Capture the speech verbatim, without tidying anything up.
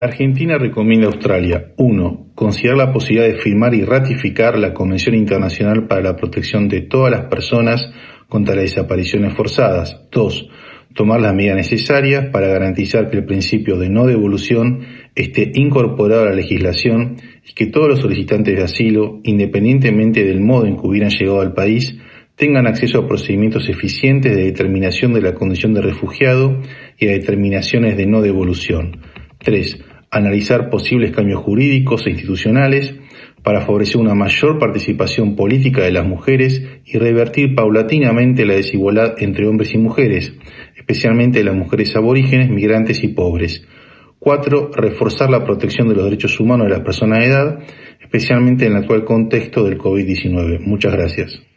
Argentina recomienda a Australia: uno. Considerar la posibilidad de firmar y ratificar la Convención Internacional para la Protección de todas las personas contra las desapariciones forzadas. dos. Tomar las medidas necesarias para garantizar que el principio de no devolución esté incorporado a la legislación y que todos los solicitantes de asilo, independientemente del modo en que hubieran llegado al país, tengan acceso a procedimientos eficientes de determinación de la condición de refugiado y a determinaciones de no devolución. tres. Analizar posibles cambios jurídicos e institucionales para favorecer una mayor participación política de las mujeres y revertir paulatinamente la desigualdad entre hombres y mujeres, especialmente las mujeres aborígenes, migrantes y pobres. cuatro. Reforzar la protección de los derechos humanos de las personas de edad, especialmente en el actual contexto del COVID diecinueve. Muchas gracias.